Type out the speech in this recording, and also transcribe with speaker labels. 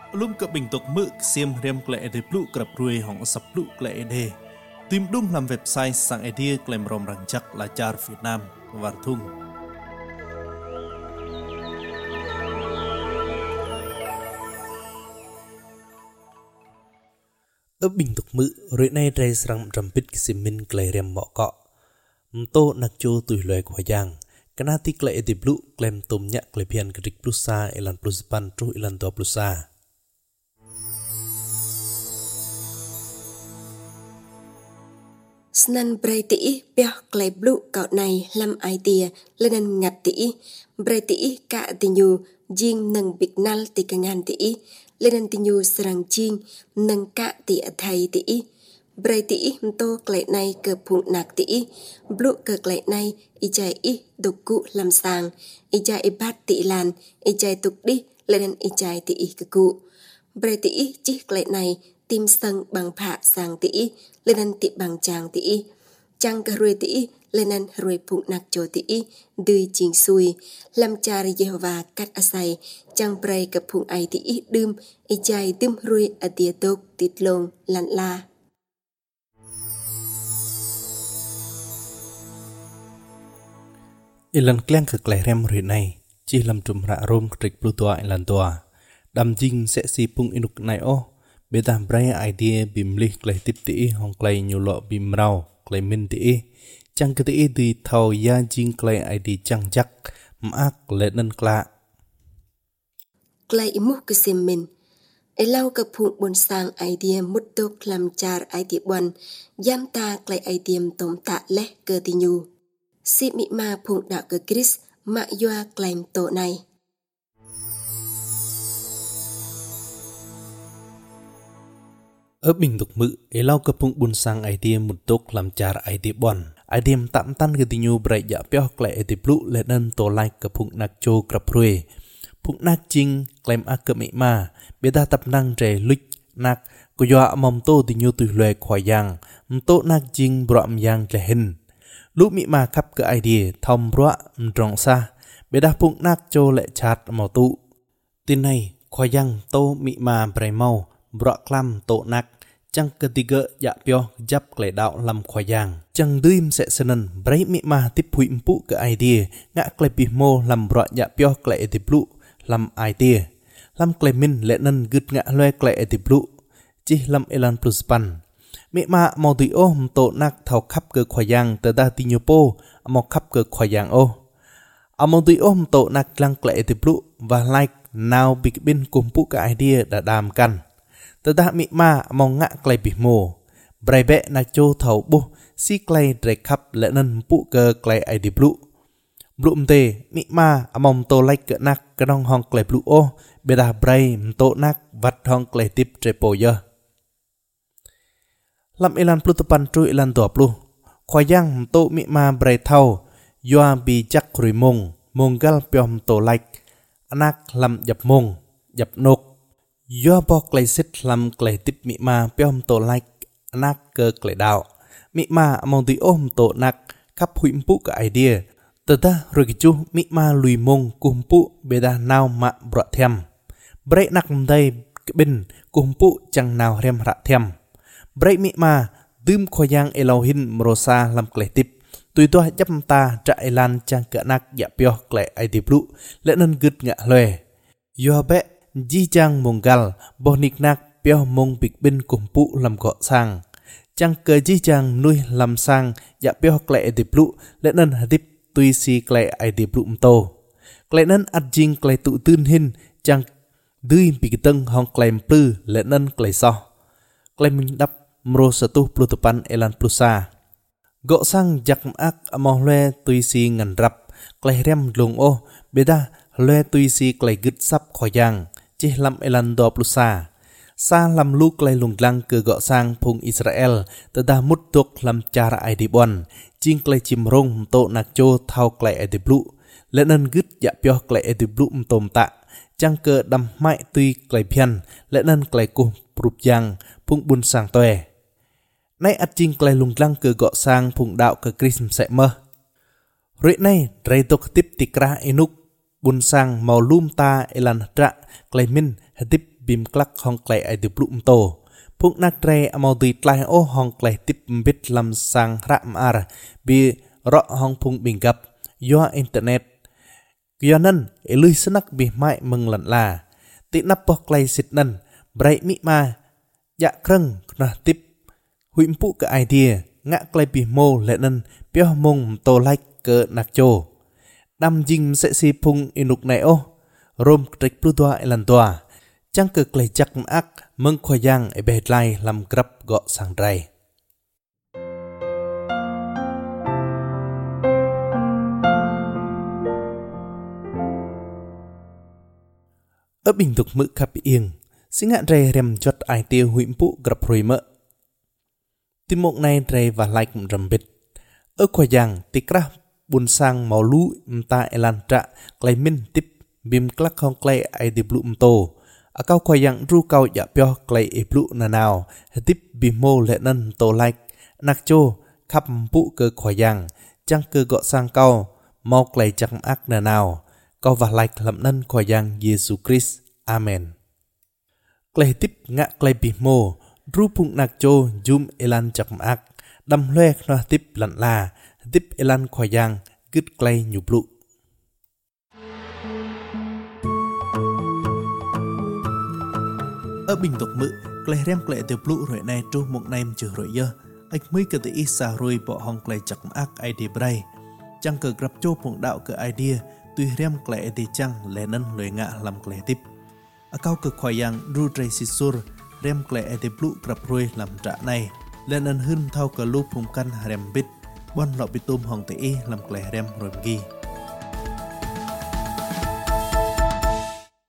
Speaker 1: Lum ke bình tục mực xiêm rem klệ de plu krap ruồi hong sập plu klệ de. Tìm đúng làm website sang idea klem rom rang chắc là char Việt Nam và thung.
Speaker 2: Ở bình tục mực rồi nay ray sang rampit xiêm min klệ rem mọ cọ. Mto nak cho tùy loài của giang. Kana ti klệ de plu klem tom nhạc klệ pian krik plusa elan plus pan tru elan tua plusa.
Speaker 3: Snan bray tỉ bèo klay blu cạo này làm idea lên ngặt tỉ bray tỉ cả tỉ nhu jing nâng big nal tỉ cả ngàn tỉ lên tỉ nhu sarang jing nâng cả tỉ thầy tỉ bray tỉ tô klay này cơ phụng nạc tỉ blu cơ klay này ijai i đục cụ làm sang ijai i bát tỉ lan ijai tục đi lên ijai tỉ cơ cụ bray tỉ chỉ klay này tim sân bằng phạ sang tỉ lên tị bằng chàng tỉ chàng cả ruồi tỉ lên ruồi phụng nạc cho tỉ đuôi chính xuôi làm cha Jehovah cắt asai chàng pray cặp phụng ai tỉ đơm ijai đơm ruồi ở tia tốc tịt lông lăn la
Speaker 2: Ilan kleng ke klay rem ri này chỉ làm trùm rạ rom krik plutua ilan tua đam jing sẽ si pung inuk này o beta bray idea bimli klay tip ti hong klay nyulo bimrau klay min ti chang ke ti di thau ya jing klay idea chang jak mak lenen kla
Speaker 3: klay imuk ke semen elau ke phụng bon sang idea muttok lam char idea bon yam ta klay idea tom ta leh ke ti nyu si mi ma phụng đạo ke Chris ma yoa klay to này.
Speaker 2: Ở bình tục mực, elau kepung bun sang idea mutok lam cara idea bon. Idea tam tan ketinyu berai ja pioh klai idea plu lenen to like kepung nak cho kraprue. Pung nak jing klaim a ke ma beda tap nang re luch nak kuya mom to tinyu tu lue khoyang. Mto nak jing bram yang lehen. Lu mi ma kap ke idea thom bra mrong sa beda pung nak cho le chat mo tu. Tin này khoyang to mi ma berai mau bra klam to nak chang ketiga ya pio jap klay đạo lam khoyang chang duim sẽ senen bray mi ma tip hui mpu ke idea ngạ klay pi mo lam bra ya pio klay etiplu lam idea lam klay min le nan gứt ngạ loe klay etiplu chi lam elan plus pan mi ma mau ti o to nak thau khắp ke khoyang ta da ti nyopo mau khắp ke khoyang o among ti o to nak lang klay etiplu và like now big bin kumpu ke idea da dam kan Tada mi ma mong ngạ klay bih mo. Bray be na cho thau bu si klay dre khắp lệ nân pu cơ klay ai di blu. Blu mte mi ma mong to like ke nak ke dong hong klay blu o beda bray mto nak vat hong klay tip tre po ye. Lam ilan plu tepan tru ilan tua plu. Khoyang mto mi ma bray thau yoa bi jak rui mong gal pyo mto like anak lam jap mong jap nok. Do bo klay sit lam klay tip mi ma piom to like anak ke klay đạo mi ma mong ti ôm to nak khắp hui mpu ka idea tata rồi chu mi ma lui mong kumpu beda nào ma bra them break nak mdai bin kumpu chang nào rem ra them break mi ma dum khoyang elohin mrosa lam klay tip tùy to chấp ta trại lan chang ka nak ya pio klay idea blu lệ nên gứt ngạ loe yo be Ji chang mong gal bonik nak pio mong big bin kumpu lam gọ sang chang cơ ji chang nuôi lam sang ya pio klay ediplu lệ nên hadip tùy si klay ediplu mto klay nên ad jing klay tụ tưn hin chang đuôi big tâng hong klay plư lệ nên klay so klay mình đắp mro satu plutupan elan plusa gọ sang jak ak among le tùy si ngàn rap klay rem lung o beda le tùy si klay gứt sap khoyang chỉ làm elan do plusa sa làm lu klay lung lang ke gọ sang phung Israel ta da mut tok làm cara ai di bon jing klay chim rong to nak cho thau klay ai di blu lenen gứt ya pio klay ai di blu tom ta chang ke đam mai tùy klay pian lenen klay ku prup yang phung bun sang toe nay at jing klay lung lang ke gọ sang phung đạo ke Chris sẽ mơ rồi nay ray tok tip tikra enuk bun sang mau lum ta elan tra klay min hadip bim klak hong klei ai de blum to phuk nak tre amodi tlai o hong klei tip bit lam sang ram ar bi ro hong phung bingap yo internet yo nan elui sanak bi mai meng lan la ti nap po klei sit nan brai mi ma ya kreng na tip huim pu ka idea ngạ klei bi mo le nan pyo mong to like ke nak cho đam jing sẽ si phung inuk này ô rom trek plu toa elan toa chăng cơ klei chắc ác mừng khoai giang e bệt lai làm grab gọ sang rai ở bình tục mự khắp yên sinh ngạn rai rem chót ai tiêu huim pu grab rồi mỡ tim mộng này rai và like rầm bít ở khoai giang tikra bun sang mau lu mta elan tra klei min tip bim klak hong klei ai di blum to akau khoai yang ru kau ya pyo klei e blu na nào tip bim mo le nan to like nak cho khap pu cơ khoai yang chang cơ gọ sang kau mau klei chak ak na nào kau và like lam nan khoai yang Yesu Christ amen klei tip ngạ klei bim mo ru pung nak cho jum elan chak ak đam loe na tip lan la tip elan khoai yang gứt klei nyu blu
Speaker 1: ở bình tục mự klei rem klei te blu rồi này tru mộng này chữ rồi giờ ách mới cơ te isa rồi bỏ hong klei chak ak idea brai chăng cơ grab cho phụng đạo cơ idea tuy rem klei te chăng lẽ nan lười ngạ làm klei tip akau cơ khoai yang ru trai sisur rem klei te blu grab rồi làm trả này lẽ nan hưng thau cơ lu phụng căn rem bit bon lọ bitum hong te làm klei rem rồi gi